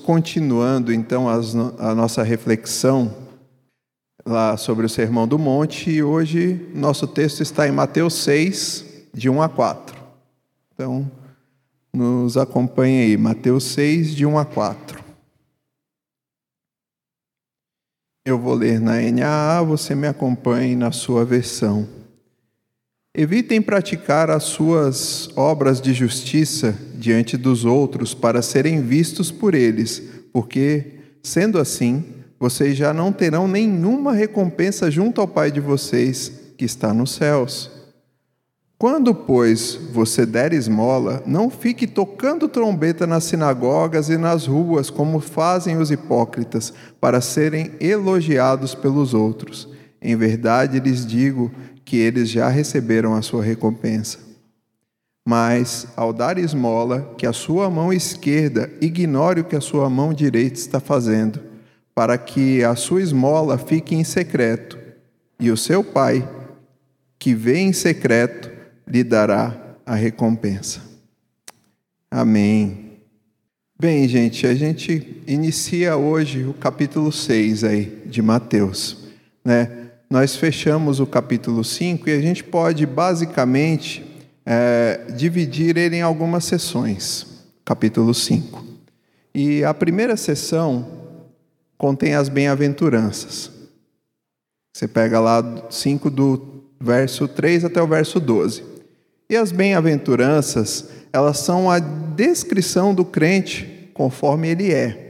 Continuando então a nossa reflexão lá sobre o Sermão do Monte, e hoje nosso texto está em Mateus 6, de 1 a 4. Então, nos acompanhe aí, Mateus 6, de 1 a 4. Eu vou ler na NAA, você me acompanhe na sua versão. Evitem praticar as suas obras de justiça diante dos outros para serem vistos por eles, porque, sendo assim, vocês já não terão nenhuma recompensa junto ao Pai de vocês, que está nos céus. Quando, pois, você der esmola, não fique tocando trombeta nas sinagogas e nas ruas, como fazem os hipócritas, para serem elogiados pelos outros. Em verdade, lhes digo que eles já receberam a sua recompensa. Mas, ao dar esmola, que a sua mão esquerda ignore o que a sua mão direita está fazendo, para que a sua esmola fique em secreto, e o seu Pai, que vê em secreto, lhe dará a recompensa. Amém. Bem, gente, a gente inicia hoje o capítulo 6 aí de Mateus, né? Nós fechamos o capítulo 5 e a gente pode basicamente dividir ele em algumas sessões, capítulo 5. E a primeira sessão contém as bem-aventuranças. Você pega lá 5 do verso 3 até o verso 12. E as bem-aventuranças, elas são a descrição do crente conforme ele é.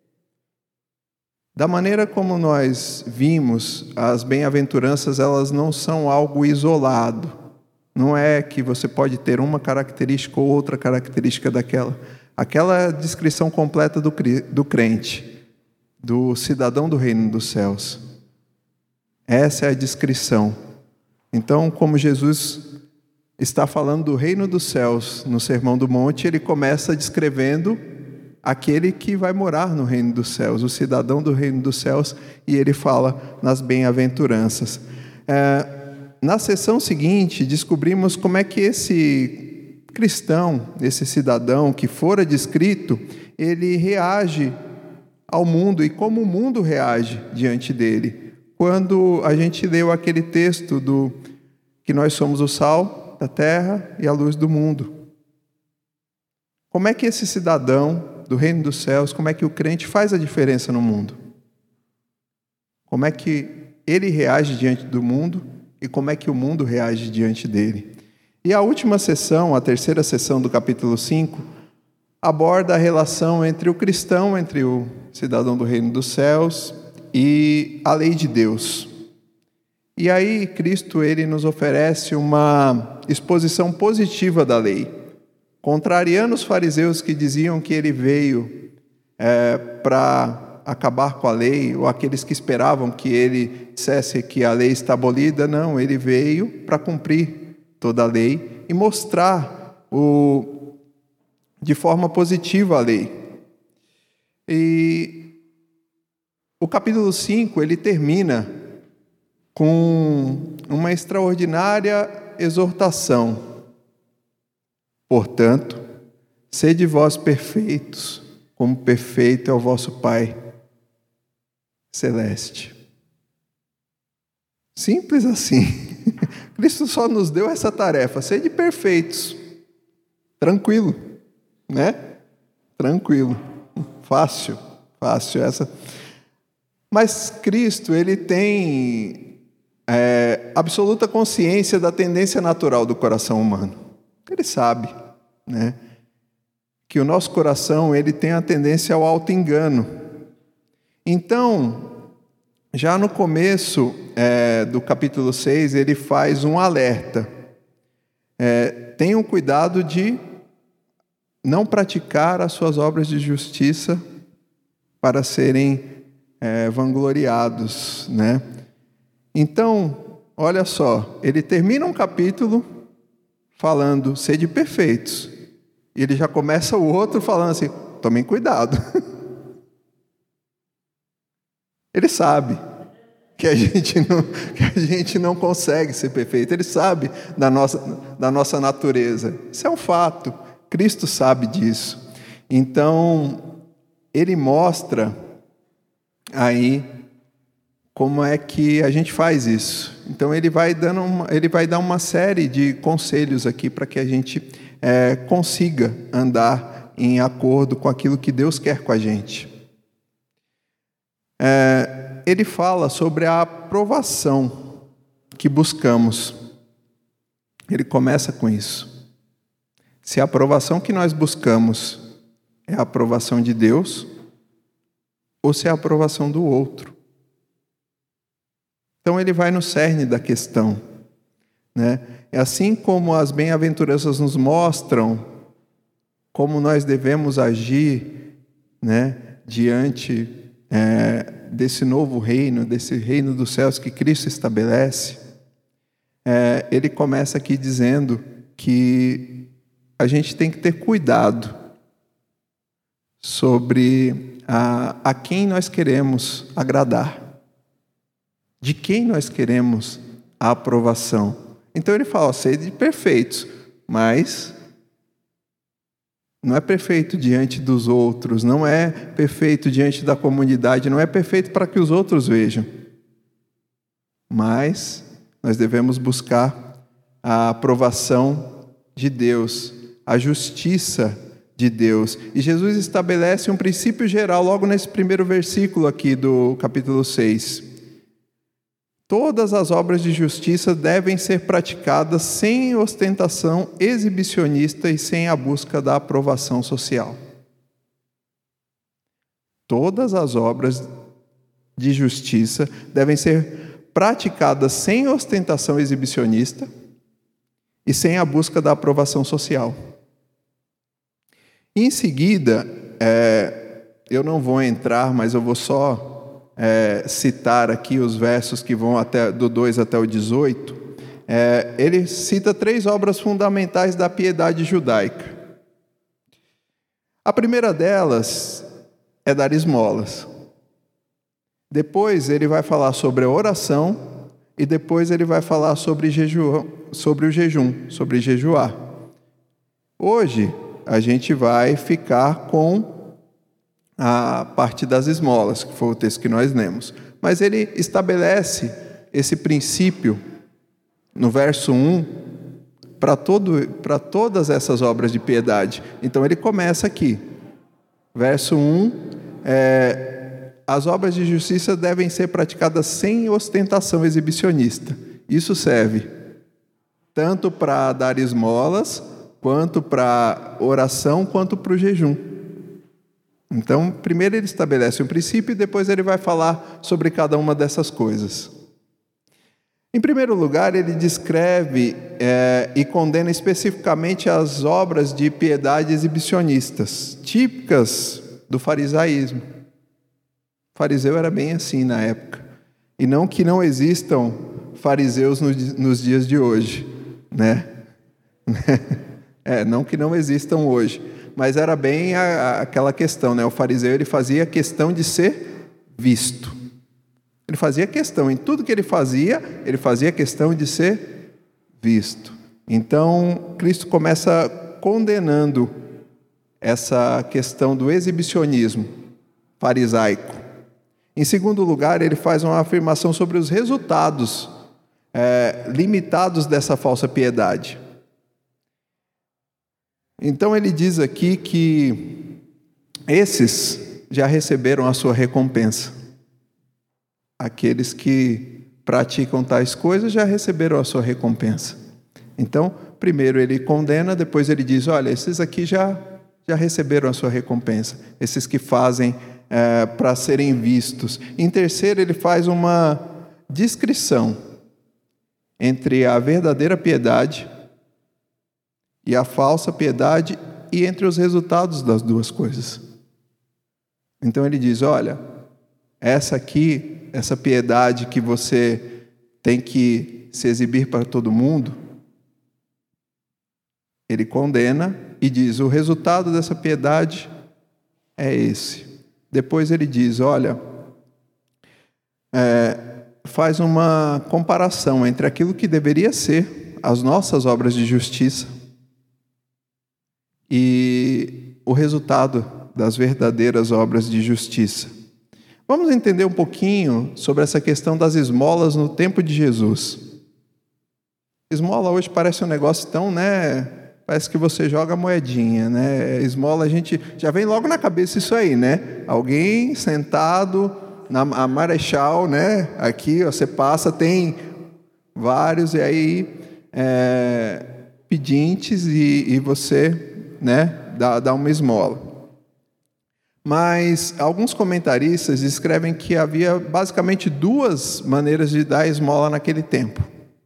Da maneira como nós vimos, as bem-aventuranças, elas não são algo isolado. Não é que você pode ter uma característica ou outra característica daquela. Aquela descrição completa do crente, do cidadão do reino dos céus. Essa é a descrição. Então, como Jesus está falando do reino dos céus no Sermão do Monte, ele começa descrevendo aquele que vai morar no reino dos céus, o cidadão do reino dos céus, e ele fala nas bem-aventuranças. Na sessão seguinte, descobrimos como é que esse cristão, esse cidadão que fora descrito, ele reage ao mundo e como o mundo reage diante dele. Quando a gente leu aquele texto que nós somos o sal da terra e a luz do mundo. Como é que esse cidadão do reino dos céus, como é que o crente faz a diferença no mundo? Como é que ele reage diante do mundo e como é que o mundo reage diante dele? E a última sessão, a terceira sessão do capítulo 5, aborda a relação entre o cristão, entre o cidadão do reino dos céus e a lei de Deus. E aí Cristo, ele nos oferece uma exposição positiva da lei, contrariando os fariseus que diziam que ele veio para acabar com a lei, ou aqueles que esperavam que ele dissesse que a lei está abolida. Não, ele veio para cumprir toda a lei e mostrar de forma positiva a lei. E o capítulo 5, ele termina com uma extraordinária exortação. Portanto, sede vós perfeitos, como perfeito é o vosso Pai celeste. Simples assim. Cristo só nos deu essa tarefa, sede perfeitos. Tranquilo, né? Tranquilo. Fácil essa. Mas Cristo, ele tem absoluta consciência da tendência natural do coração humano. Ele sabe, né, que o nosso coração, ele tem a tendência ao auto-engano. Então, já no começo do capítulo 6, ele faz um alerta. Tenham cuidado de não praticar as suas obras de justiça para serem vangloriados, né? Então, olha só, ele termina um capítulo falando, sede perfeitos. E ele já começa o outro falando assim, tomem cuidado. Ele sabe que a gente não consegue ser perfeito. Ele sabe da nossa natureza. Isso é um fato. Cristo sabe disso. Então, ele mostra aí como é que a gente faz isso. Então ele vai dar uma série de conselhos aqui para que a gente consiga andar em acordo com aquilo que Deus quer com a gente. Ele fala sobre a aprovação que buscamos. Ele começa com isso. Se a aprovação que nós buscamos é a aprovação de Deus ou se é a aprovação do outro. Então ele vai no cerne da questão, né? É assim como as bem-aventuranças nos mostram como nós devemos agir, né, diante desse novo reino, desse reino dos céus que Cristo estabelece. Ele começa aqui dizendo que a gente tem que ter cuidado sobre a quem nós queremos agradar, de quem nós queremos a aprovação. Então ele fala, sede perfeitos, mas não é perfeito diante dos outros, não é perfeito diante da comunidade, não é perfeito para que os outros vejam. Mas nós devemos buscar a aprovação de Deus, a justiça de Deus. E Jesus estabelece um princípio geral logo nesse primeiro versículo aqui do capítulo 6. Todas as obras de justiça devem ser praticadas sem ostentação exibicionista e sem a busca da aprovação social. Todas as obras de justiça devem ser praticadas sem ostentação exibicionista e sem a busca da aprovação social. Em seguida, eu não vou entrar, mas eu vou só citar aqui os versos que vão do 2 até o 18. Ele cita 3 obras fundamentais da piedade judaica. A primeira delas é dar esmolas. Depois ele vai falar sobre a oração e depois ele vai falar sobre o jejum, sobre jejuar. Hoje a gente vai ficar com a parte das esmolas, que foi o texto que nós lemos. Mas ele estabelece esse princípio no verso 1 para todas essas obras de piedade. Então ele começa aqui. Verso 1, as obras de justiça devem ser praticadas sem ostentação exibicionista. Isso serve tanto para dar esmolas, quanto para oração, quanto para o jejum. Então, primeiro ele estabelece um princípio e depois ele vai falar sobre cada uma dessas coisas. Em primeiro lugar, ele descreve e condena especificamente as obras de piedade exibicionistas, típicas do farisaísmo. O fariseu era bem assim na época. E não que não existam fariseus nos dias de hoje, né? Não que não existam hoje. Mas era bem aquela questão, né? O fariseu ele fazia questão de ser visto. Ele fazia questão, em tudo que ele fazia questão de ser visto. Então, Cristo começa condenando essa questão do exibicionismo farisaico. Em segundo lugar, ele faz uma afirmação sobre os resultados limitados dessa falsa piedade. Então ele diz aqui que esses já receberam a sua recompensa. Aqueles que praticam tais coisas já receberam a sua recompensa. Então, primeiro ele condena, depois ele diz, olha, esses aqui já receberam a sua recompensa. Esses que fazem para serem vistos. Em terceiro, ele faz uma descrição entre a verdadeira piedade e a falsa piedade, e entre os resultados das duas coisas. Então ele diz, olha, essa piedade que você tem que se exibir para todo mundo, ele condena e diz, o resultado dessa piedade é esse. Depois ele diz, olha, faz uma comparação entre aquilo que deveria ser as nossas obras de justiça e o resultado das verdadeiras obras de justiça. Vamos entender um pouquinho sobre essa questão das esmolas no tempo de Jesus. Esmola hoje parece um negócio tão, né? Parece que você joga moedinha, né? Esmola, a gente já vem logo na cabeça isso aí, né? Alguém sentado a Marechal, né? Aqui, ó, você passa, tem vários, e aí pedintes, e você, né, dá uma esmola. Mas alguns comentaristas escrevem que havia basicamente duas maneiras de dar esmola naquele tempo.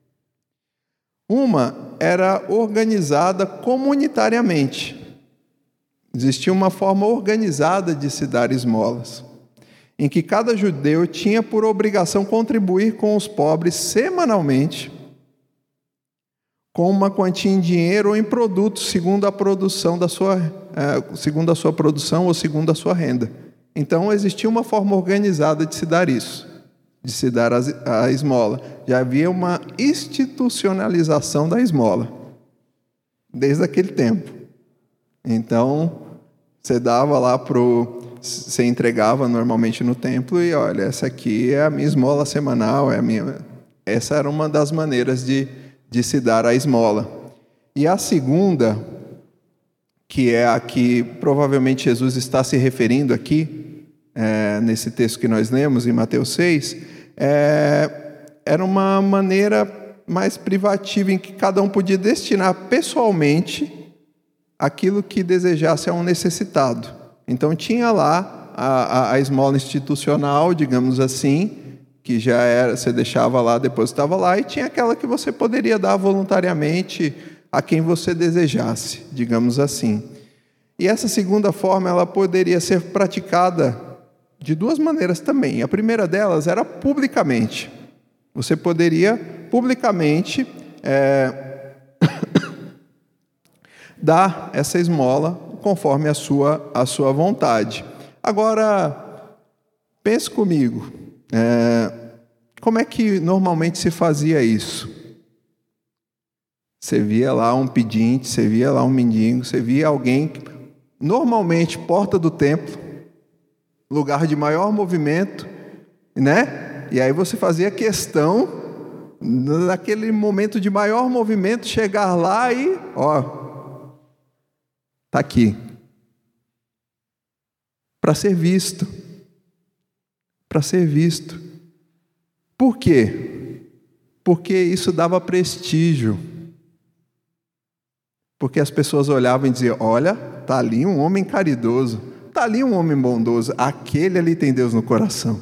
Uma era organizada comunitariamente. Existia uma forma organizada de se dar esmolas, em que cada judeu tinha por obrigação contribuir com os pobres semanalmente, com uma quantia em dinheiro ou em produtos, segundo a sua produção ou segundo a sua renda. Então, existia uma forma organizada de se dar isso, de se dar a esmola. Já havia uma institucionalização da esmola, desde aquele tempo. Então, você dava lá você entregava normalmente no templo e, olha, essa aqui é a minha esmola semanal, essa era uma das maneiras de se dar a esmola. E a segunda, que é a que provavelmente Jesus está se referindo aqui, nesse texto que nós lemos em Mateus 6, era uma maneira mais privativa, em que cada um podia destinar pessoalmente aquilo que desejasse a um necessitado. Então tinha lá a esmola institucional, digamos assim, que já era, você deixava lá, depositava lá, e tinha aquela que você poderia dar voluntariamente a quem você desejasse, digamos assim. E essa segunda forma, ela poderia ser praticada de duas maneiras também. A primeira delas era publicamente. Você poderia publicamente dar essa esmola conforme a sua vontade. Agora, pense comigo, como é que normalmente se fazia isso? Você via lá um pedinte, você via lá um mendigo, você via alguém, normalmente porta do templo, lugar de maior movimento, né? E aí você fazia questão, naquele momento de maior movimento, chegar lá e, ó, tá aqui. Para ser visto. Para ser visto. Por quê? Porque isso dava prestígio. Porque as pessoas olhavam e diziam, olha, tá ali um homem caridoso, tá ali um homem bondoso, aquele ali tem Deus no coração.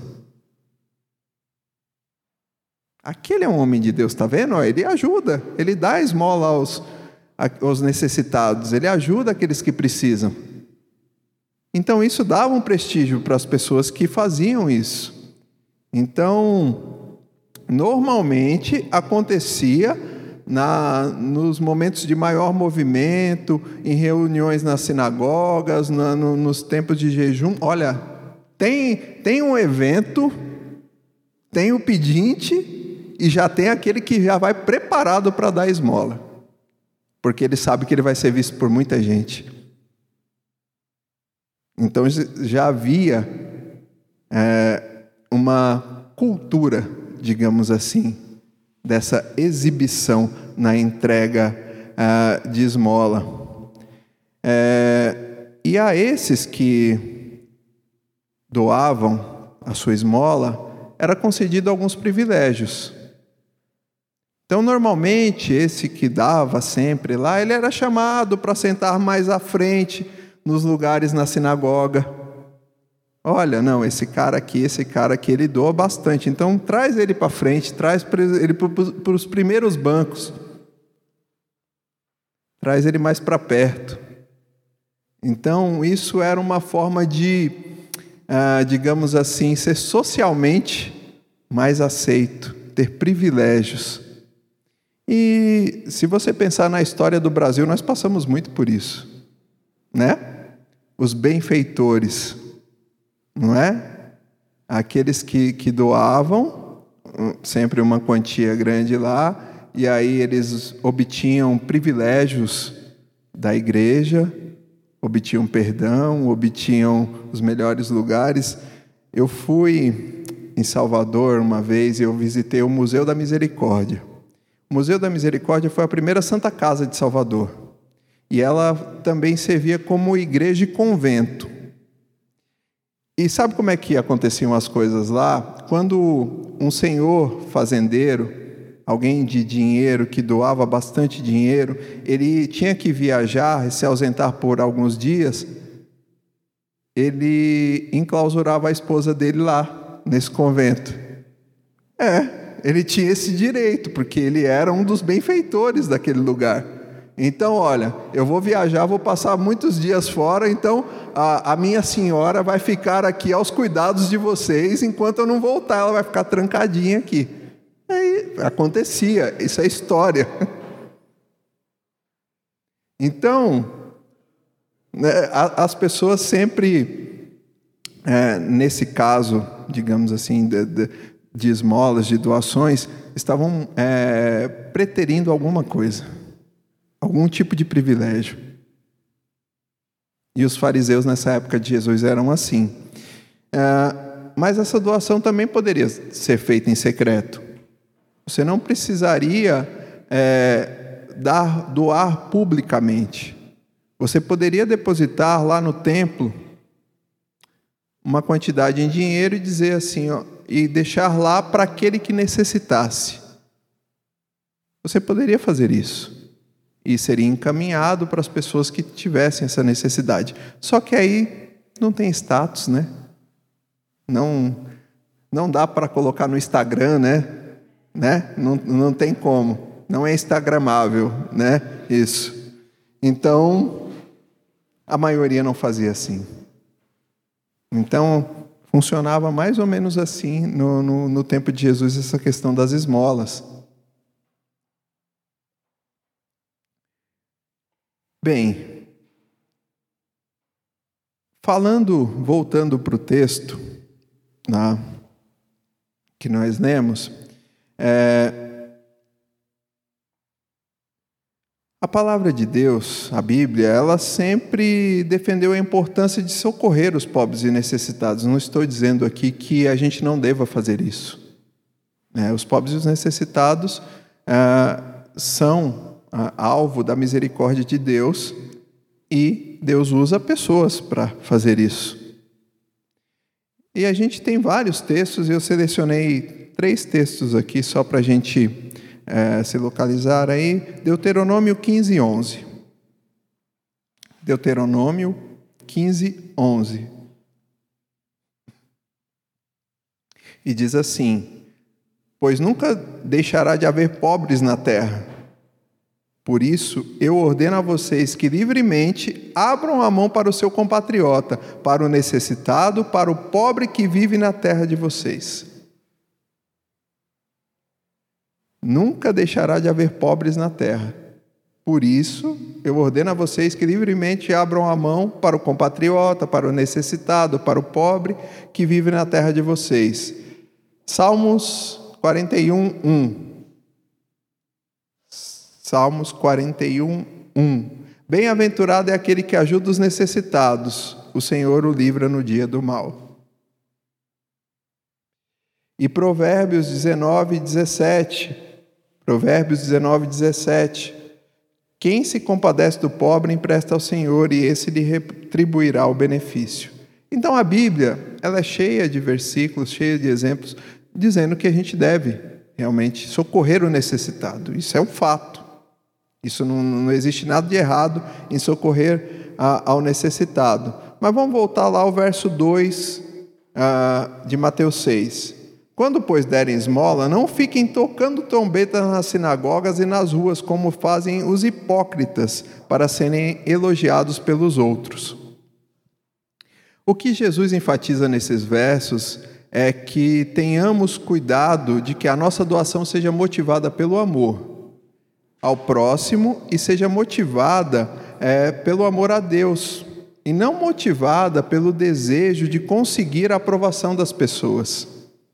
Aquele é um homem de Deus, tá vendo? Ele ajuda, ele dá esmola aos necessitados, ele ajuda aqueles que precisam. Então isso dava um prestígio para as pessoas que faziam isso. Então, normalmente acontecia nos momentos de maior movimento, em reuniões nas sinagogas, nos tempos de jejum. Olha, tem um evento, tem o pedinte e já tem aquele que já vai preparado para dar esmola, porque ele sabe que ele vai ser visto por muita gente. Então já havia uma cultura, digamos assim, dessa exibição na entrega de esmola. E a esses que doavam a sua esmola, era concedido alguns privilégios. Então, normalmente, esse que dava sempre lá, ele era chamado para sentar mais à frente, nos lugares na sinagoga. Olha, não, esse cara aqui, ele doa bastante. Então, traz ele para frente, traz ele para os primeiros bancos. Traz ele mais para perto. Então, isso era uma forma de, digamos assim, ser socialmente mais aceito, ter privilégios. E se você pensar na história do Brasil, nós passamos muito por isso, né? Os benfeitores, não é? Aqueles que doavam sempre uma quantia grande lá, e aí eles obtinham privilégios da igreja, obtinham perdão, obtinham os melhores lugares. Eu fui em Salvador uma vez e eu visitei o Museu da Misericórdia. O Museu da Misericórdia foi a primeira Santa Casa de Salvador. E ela também servia como igreja e convento. E sabe como é que aconteciam as coisas lá? Quando um senhor fazendeiro, alguém de dinheiro que doava bastante dinheiro, ele tinha que viajar e se ausentar por alguns dias, ele enclausurava a esposa dele lá, nesse convento. Ele tinha esse direito, porque ele era um dos benfeitores daquele lugar. Então, olha, eu vou viajar, vou passar muitos dias fora, então a minha senhora vai ficar aqui aos cuidados de vocês, enquanto eu não voltar, ela vai ficar trancadinha aqui. Aí acontecia, isso é história. Então, né, as pessoas sempre, nesse caso, digamos assim, de esmolas, de doações, estavam preterindo alguma coisa, algum tipo de privilégio. E os fariseus nessa época de Jesus eram assim. Mas essa doação também poderia ser feita em secreto. Você não precisaria doar publicamente. Você poderia depositar lá no templo uma quantidade em dinheiro e dizer assim, e deixar lá para aquele que necessitasse. Você poderia fazer isso. E seria encaminhado para as pessoas que tivessem essa necessidade. Só que aí não tem status, né? Não dá para colocar no Instagram, né? Não tem como. Não é instagramável, né? Isso. Então, a maioria não fazia assim. Então, funcionava mais ou menos assim no tempo de Jesus, essa questão das esmolas. Bem, voltando para o texto que nós lemos, a palavra de Deus, a Bíblia, ela sempre defendeu a importância de socorrer os pobres e necessitados. Não estou dizendo aqui que a gente não deva fazer isso. Os pobres e os necessitados são alvo da misericórdia de Deus e Deus usa pessoas para fazer isso. E a gente tem vários textos, e eu selecionei 3 textos aqui só para a gente se localizar aí. Deuteronômio 15:11. Deuteronômio 15:11. E diz assim: pois nunca deixará de haver pobres na terra. Por isso, eu ordeno a vocês que livremente abram a mão para o seu compatriota, para o necessitado, para o pobre que vive na terra de vocês. Nunca deixará de haver pobres na terra. Por isso, eu ordeno a vocês que livremente abram a mão para o compatriota, para o necessitado, para o pobre que vive na terra de vocês. Salmos 41:1. Salmos 41:1. Bem-aventurado é aquele que ajuda os necessitados, o Senhor o livra no dia do mal. E Provérbios 19:17. Provérbios 19:17. Quem se compadece do pobre empresta ao Senhor, e esse lhe retribuirá o benefício. Então a Bíblia, ela é cheia de versículos, cheia de exemplos, dizendo que a gente deve realmente socorrer o necessitado. Isso é um fato. Isso não existe nada de errado em socorrer ao necessitado. Mas vamos voltar lá ao verso 2 de Mateus 6. Quando, pois, derem esmola, não fiquem tocando trombetas nas sinagogas e nas ruas, como fazem os hipócritas, para serem elogiados pelos outros. O que Jesus enfatiza nesses versos é que tenhamos cuidado de que a nossa doação seja motivada pelo amor ao próximo e seja motivada pelo amor a Deus, e não motivada pelo desejo de conseguir a aprovação das pessoas,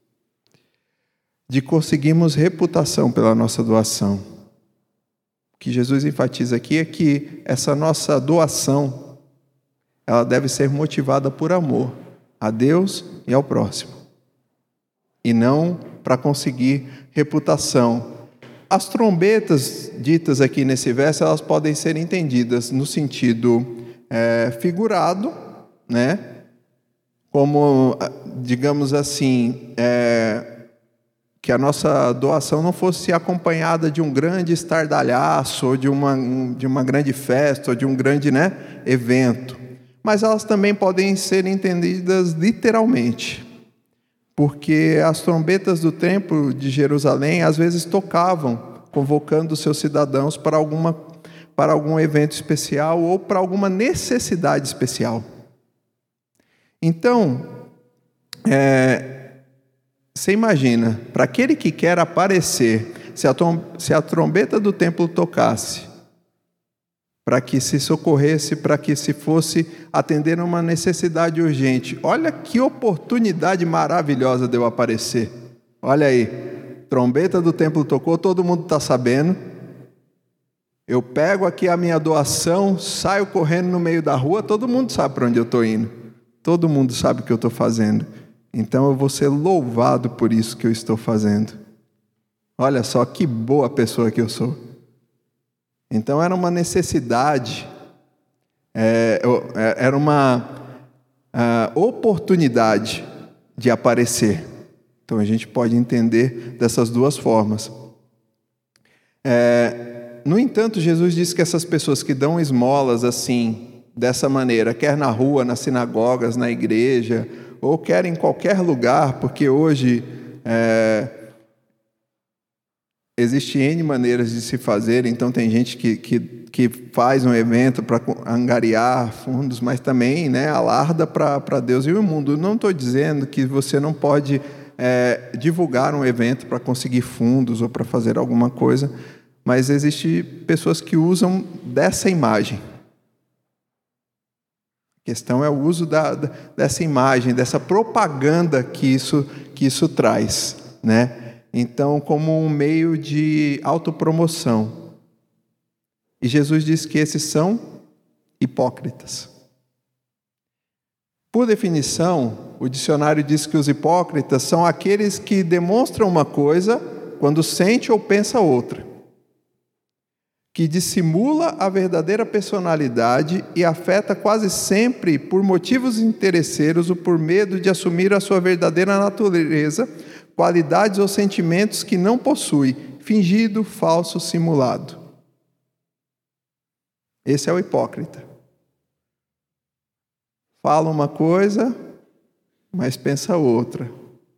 de conseguirmos reputação pela nossa doação. O que Jesus enfatiza aqui é que essa nossa doação ela deve ser motivada por amor a Deus e ao próximo, e não para conseguir reputação. As trombetas ditas aqui nesse verso, elas podem ser entendidas no sentido figurado, né? Como, digamos assim, que a nossa doação não fosse acompanhada de um grande estardalhaço, ou de uma grande festa, ou de um grande, né, evento. Mas elas também podem ser entendidas literalmente, porque as trombetas do templo de Jerusalém às vezes tocavam, convocando seus cidadãos para algum evento especial ou para alguma necessidade especial. Então, você imagina, para aquele que quer aparecer, se a trombeta do templo tocasse, para que se socorresse, para que se fosse atender uma necessidade urgente. Olha que oportunidade maravilhosa de eu aparecer. Olha aí, trombeta do templo tocou, todo mundo está sabendo. Eu pego aqui a minha doação, saio correndo no meio da rua, todo mundo sabe para onde eu estou indo. Todo mundo sabe o que eu estou fazendo. Então eu vou ser louvado por isso que eu estou fazendo. Olha só que boa pessoa que eu sou. Então era uma necessidade, era uma oportunidade de aparecer. Então a gente pode entender dessas duas formas. No entanto, Jesus disse que essas pessoas que dão esmolas assim, dessa maneira, quer na rua, nas sinagogas, na igreja, ou quer em qualquer lugar, porque hoje existem N maneiras de se fazer, então tem gente que faz um evento para angariar fundos, mas também, né, alarda para Deus e o mundo. Eu não estou dizendo que você não pode divulgar um evento para conseguir fundos ou para fazer alguma coisa, mas existem pessoas que usam dessa imagem. A questão é o uso dessa imagem, dessa propaganda que isso traz, né? Então, como um meio de autopromoção. E Jesus diz que esses são hipócritas. Por definição, o dicionário diz que os hipócritas são aqueles que demonstram uma coisa quando sente ou pensa outra, que dissimula a verdadeira personalidade e afeta quase sempre por motivos interesseiros ou por medo de assumir a sua verdadeira natureza, qualidades ou sentimentos que não possui, fingido, falso, simulado. Esse é o hipócrita. Fala uma coisa, mas pensa outra.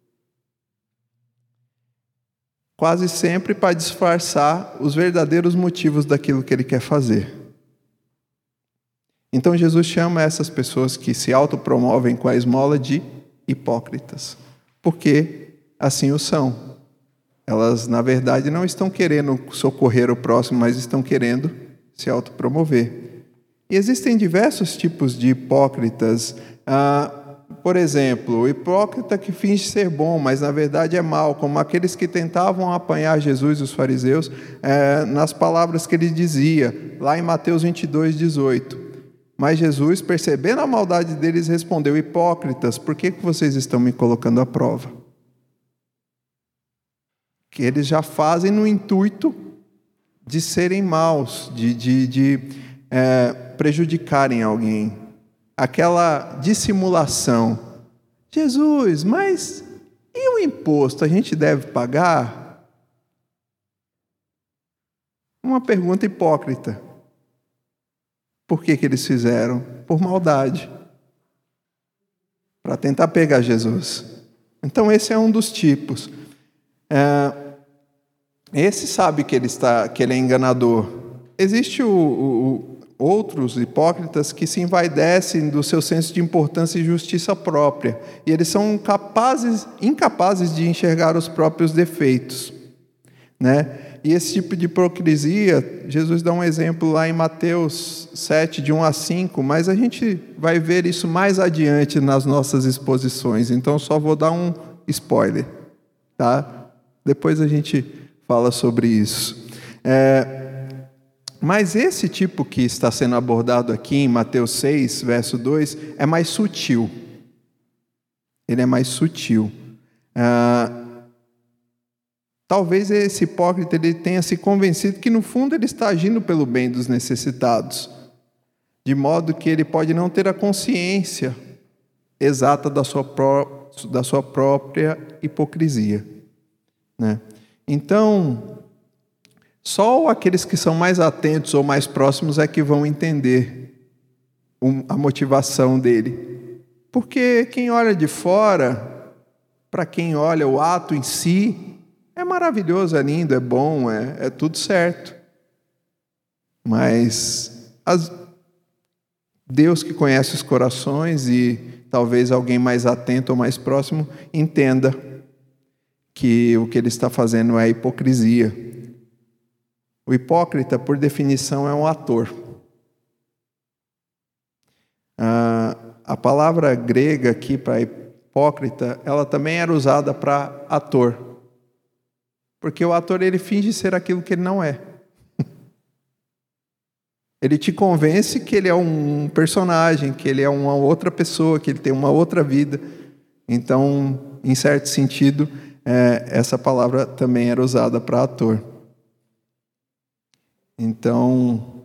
Quase sempre para disfarçar os verdadeiros motivos daquilo que ele quer fazer. Então Jesus chama essas pessoas que se autopromovem com a esmola de hipócritas, porque assim o são. Elas, na verdade, não estão querendo socorrer o próximo, mas estão querendo se autopromover. E existem diversos tipos de hipócritas. Por exemplo, o hipócrita que finge ser bom, mas na verdade é mau, como aqueles que tentavam apanhar Jesus e os fariseus nas palavras que ele dizia, lá em Mateus 22:18. Mas Jesus, percebendo a maldade deles, respondeu: hipócritas, por que vocês estão me colocando à prova? Que eles já fazem no intuito de serem maus, de prejudicarem alguém. Aquela dissimulação. Jesus, mas e o imposto? A gente deve pagar? Uma pergunta hipócrita. Por que eles fizeram? Por maldade. Para tentar pegar Jesus. Então esse é um dos tipos. Esse sabe que ele é enganador. Existe outros hipócritas que se envaidecem do seu senso de importância e justiça própria. E eles são incapazes de enxergar os próprios defeitos, né? E esse tipo de hipocrisia, Jesus dá um exemplo lá em Mateus 7, de 1-5, mas a gente vai ver isso mais adiante nas nossas exposições. Então só vou dar um spoiler, tá? Depois a gente fala sobre isso. Mas esse tipo que está sendo abordado aqui em Mateus 6, verso 2, é mais sutil. Ele é mais sutil. Talvez esse hipócrita ele tenha se convencido que, no fundo, ele está agindo pelo bem dos necessitados, de modo que ele pode não ter a consciência exata da sua própria hipocrisia, né? Então, só aqueles que são mais atentos ou mais próximos é que vão entender a motivação dele. Porque quem olha de fora, para quem olha o ato em si, é maravilhoso, é lindo, é bom, é tudo certo. Mas Deus que conhece os corações e talvez alguém mais atento ou mais próximo entenda que o que ele está fazendo é hipocrisia. O hipócrita, por definição, é um ator. A palavra grega aqui para hipócrita, ela também era usada para ator. Porque o ator, ele finge ser aquilo que ele não é. Ele te convence que ele é um personagem, que ele é uma outra pessoa, que ele tem uma outra vida. Então, em certo sentido, essa palavra também era usada para ator. Então,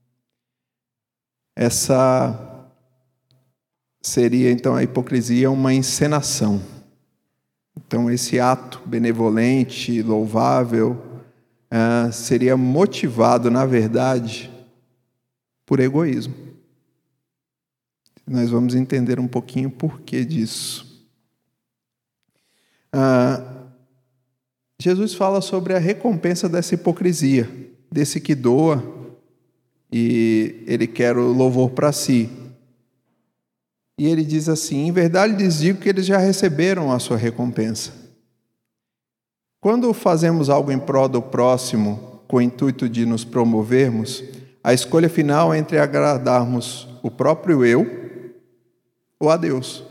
essa seria, então, a hipocrisia uma encenação. Então, esse ato benevolente, louvável, seria motivado, na verdade, por egoísmo. Nós vamos entender um pouquinho o porquê disso. Jesus fala sobre a recompensa dessa hipocrisia, desse que doa e ele quer o louvor para si. E ele diz assim: em verdade lhes digo que eles já receberam a sua recompensa. Quando fazemos algo em prol do próximo, com o intuito de nos promovermos, a escolha final é entre agradarmos o próprio eu ou a Deus.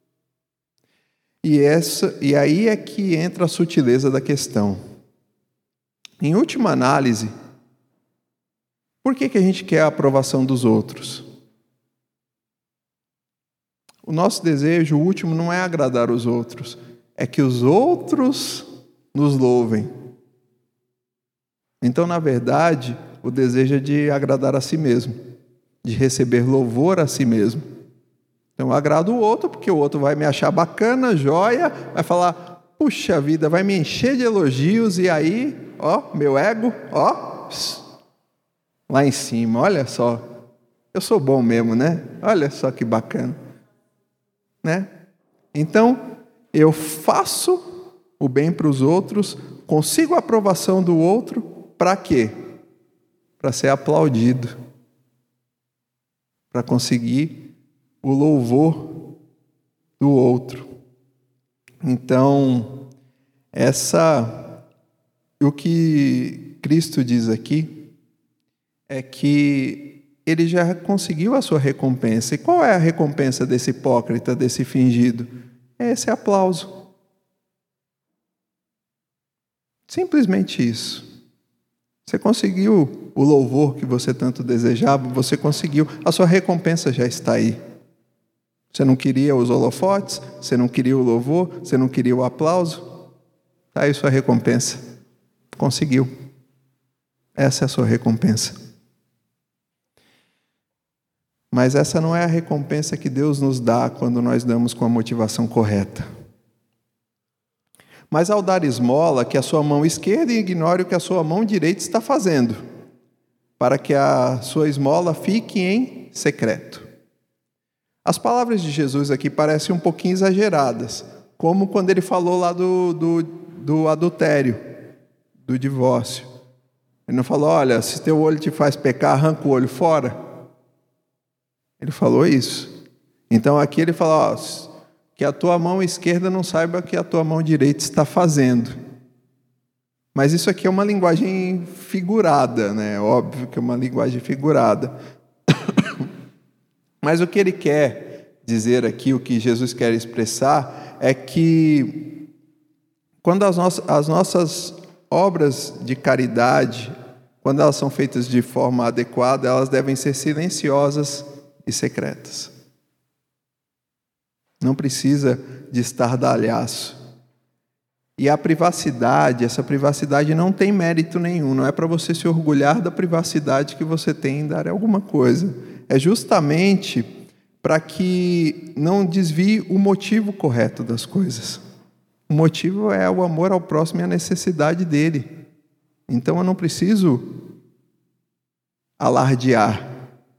E aí é que entra a sutileza da questão. Em última análise, por que a gente quer a aprovação dos outros? O nosso desejo último não é agradar os outros, é que os outros nos louvem. Então, na verdade, o desejo é de agradar a si mesmo, de receber louvor a si mesmo. Então, eu agrado o outro, porque o outro vai me achar bacana, joia, vai falar, puxa vida, vai me encher de elogios, e aí, meu ego, lá em cima, olha só, eu sou bom mesmo, né? Olha só que bacana. Né? Então, eu faço o bem para os outros, consigo a aprovação do outro, para quê? Para ser aplaudido, para conseguir o louvor do outro. Então, o que Cristo diz aqui é que ele já conseguiu a sua recompensa. E qual é a recompensa desse hipócrita, desse fingido? É esse aplauso. Simplesmente isso. Você conseguiu o louvor que você tanto desejava, você conseguiu. A sua recompensa já está aí. Você não queria os holofotes, você não queria o louvor, você não queria o aplauso. Está aí sua recompensa. Conseguiu. Essa é a sua recompensa. Mas essa não é a recompensa que Deus nos dá quando nós damos com a motivação correta. Mas ao dar esmola, que a sua mão esquerda ignore o que a sua mão direita está fazendo, para que a sua esmola fique em secreto. As palavras de Jesus aqui parecem um pouquinho exageradas, como quando ele falou lá do adultério, do divórcio. Ele não falou, olha, se teu olho te faz pecar, arranca o olho fora. Ele falou isso. Então aqui ele fala, que a tua mão esquerda não saiba o que a tua mão direita está fazendo. Mas isso aqui é uma linguagem figurada, né? Óbvio que é uma linguagem figurada. Mas o que ele quer dizer aqui, o que Jesus quer expressar, é que quando as nossas obras de caridade, quando elas são feitas de forma adequada, elas devem ser silenciosas e secretas. Não precisa de estardalhaço. E a privacidade, essa privacidade não tem mérito nenhum. Não é para você se orgulhar da privacidade que você tem em dar alguma coisa. É justamente para que não desvie o motivo correto das coisas. O motivo é o amor ao próximo e a necessidade dele. Então eu não preciso alardear.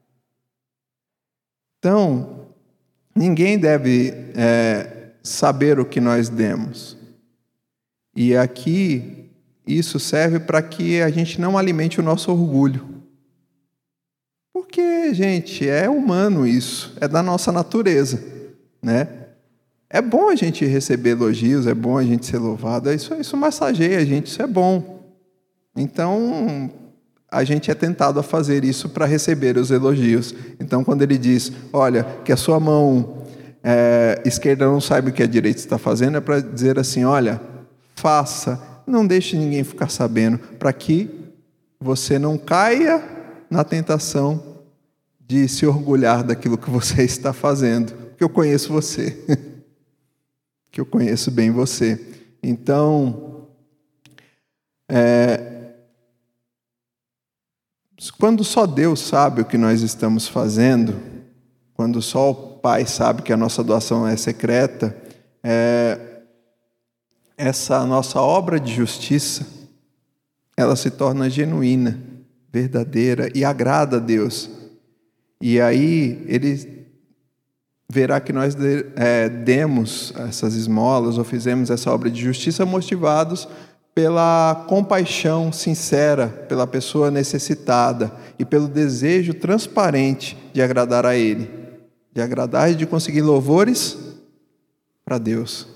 Então, ninguém deve saber o que nós demos. E aqui, isso serve para que a gente não alimente o nosso orgulho. Porque, gente, é humano isso, é da nossa natureza, né? É bom a gente receber elogios, é bom a gente ser louvado, isso massageia a gente, isso é bom. Então, a gente é tentado a fazer isso para receber os elogios. Então, quando ele diz, olha, que a sua mão esquerda não sabe o que a direita está fazendo, é para dizer assim, olha, faça, não deixe ninguém ficar sabendo, para que você não caia na tentação de se orgulhar daquilo que você está fazendo, porque eu conheço você, que eu conheço bem você. Então, quando só Deus sabe o que nós estamos fazendo, quando só o Pai sabe que a nossa doação é secreta, essa nossa obra de justiça, ela se torna genuína, verdadeira e agrada a Deus. E aí Ele verá que nós demos essas esmolas ou fizemos essa obra de justiça motivados pela compaixão sincera pela pessoa necessitada e pelo desejo transparente de agradar a Ele, de agradar e de conseguir louvores para Deus.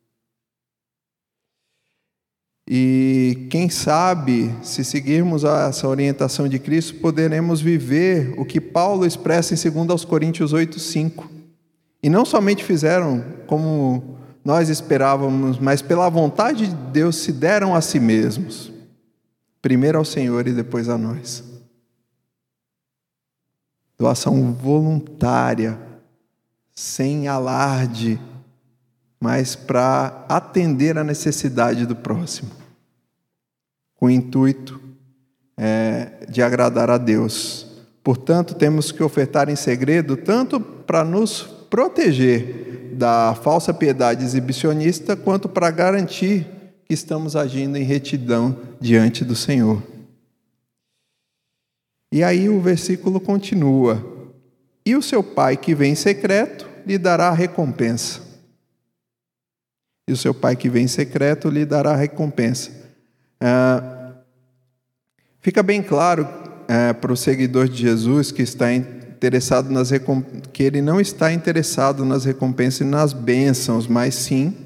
E quem sabe, se seguirmos essa orientação de Cristo, poderemos viver o que Paulo expressa em 2 Coríntios 8:5. E não somente fizeram como nós esperávamos, mas pela vontade de Deus se deram a si mesmos, primeiro ao Senhor e depois a nós. Doação voluntária, sem alarde, mas para atender a necessidade do próximo, com o intuito de agradar a Deus. Portanto, temos que ofertar em segredo, tanto para nos proteger da falsa piedade exibicionista, quanto para garantir que estamos agindo em retidão diante do Senhor. E aí o versículo continua: e o seu Pai que vem em secreto lhe dará a recompensa. E o seu Pai que vem em secreto lhe dará a recompensa. Fica bem claro para o seguidor de Jesus que está interessado que ele não está interessado nas recompensas e nas bênçãos, mas sim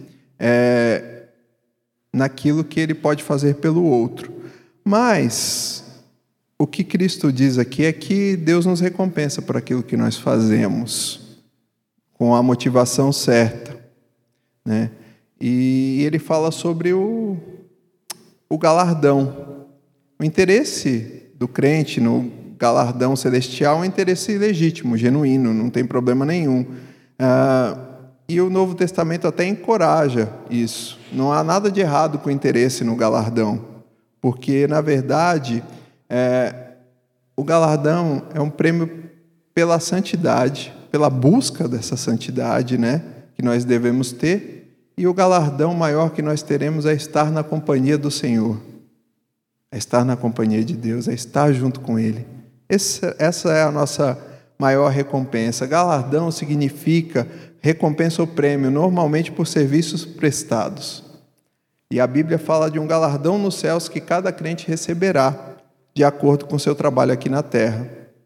naquilo que ele pode fazer pelo outro. Mas o que Cristo diz aqui é que Deus nos recompensa por aquilo que nós fazemos, com a motivação certa, né? E ele fala sobre o galardão. O interesse do crente no galardão celestial é um interesse legítimo, genuíno, não tem problema nenhum. E o Novo Testamento até encoraja isso. Não há nada de errado com o interesse no galardão, porque, na verdade, o galardão é um prêmio pela santidade, pela busca dessa santidade, né, que nós devemos ter. E o galardão maior que nós teremos é estar na companhia do Senhor, é estar na companhia de Deus, é estar junto com Ele. Essa é a nossa maior recompensa. Galardão significa recompensa ou prêmio, normalmente por serviços prestados. E a Bíblia fala de um galardão nos céus que cada crente receberá, de acordo com o seu trabalho aqui na terra.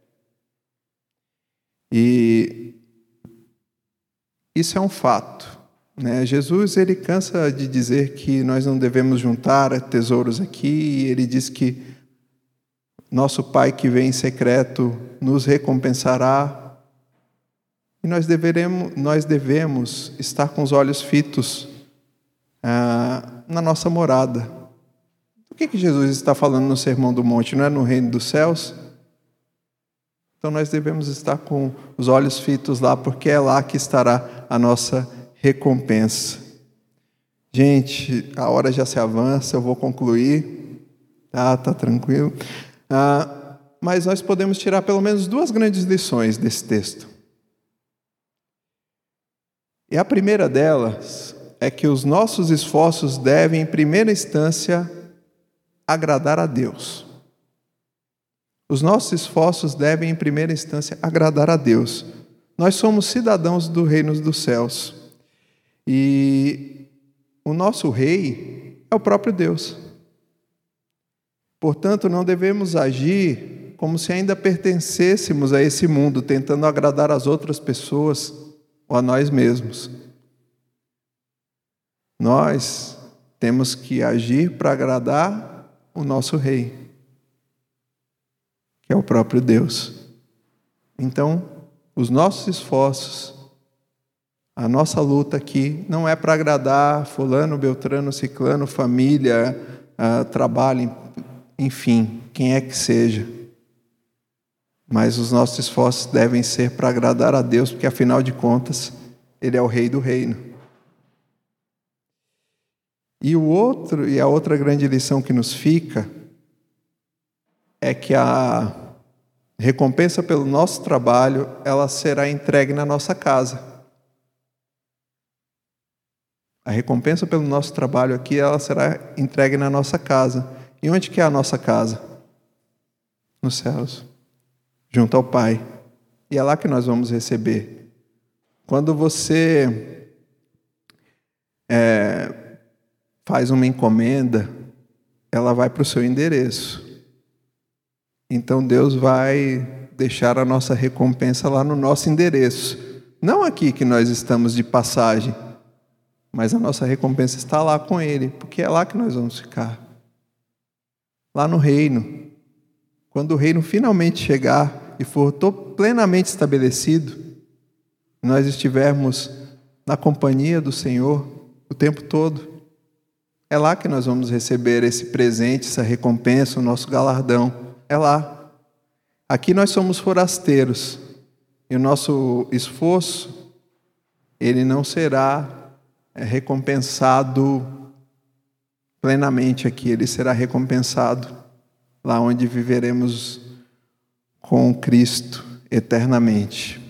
E isso é um fato, né? Jesus, ele cansa de dizer que nós não devemos juntar tesouros aqui. Ele diz que nosso Pai que vem em secreto nos recompensará. E nós devemos estar com os olhos fitos na nossa morada. O que Jesus está falando no Sermão do Monte? Não é no reino dos céus? Então nós devemos estar com os olhos fitos lá, porque é lá que estará a nossa recompensa. Gente, a hora já se avança, eu vou concluir. Tá tranquilo. Mas nós podemos tirar pelo menos 2 grandes lições desse texto. E a primeira delas é que os nossos esforços devem, em primeira instância, agradar a Deus. Os nossos esforços devem, em primeira instância, agradar a Deus. Nós somos cidadãos do reino dos céus. E o nosso rei é o próprio Deus. Portanto, não devemos agir como se ainda pertencêssemos a esse mundo, tentando agradar as outras pessoas ou a nós mesmos. Nós temos que agir para agradar o nosso rei, que é o próprio Deus. Então, os nossos esforços, a nossa luta aqui, não é para agradar fulano, beltrano, ciclano, família, trabalho, enfim, quem é que seja. Mas os nossos esforços devem ser para agradar a Deus, porque afinal de contas, Ele é o Rei do Reino. E a outra grande lição que nos fica é que a recompensa pelo nosso trabalho, ela será entregue na nossa casa. A recompensa pelo nosso trabalho aqui, ela será entregue na nossa casa. E onde que é a nossa casa? Nos céus, junto ao Pai. E é lá que nós vamos receber. Quando você faz uma encomenda, ela vai para o seu endereço. Então Deus vai deixar a nossa recompensa lá no nosso endereço. Não aqui que nós estamos de passagem, mas a nossa recompensa está lá com Ele, porque é lá que nós vamos ficar. Lá no reino. Quando o reino finalmente chegar e for plenamente estabelecido, nós estivermos na companhia do Senhor o tempo todo, é lá que nós vamos receber esse presente, essa recompensa, o nosso galardão. É lá. Aqui nós somos forasteiros. E o nosso esforço, ele não será recompensado plenamente aqui. Ele será recompensado lá onde viveremos com Cristo eternamente.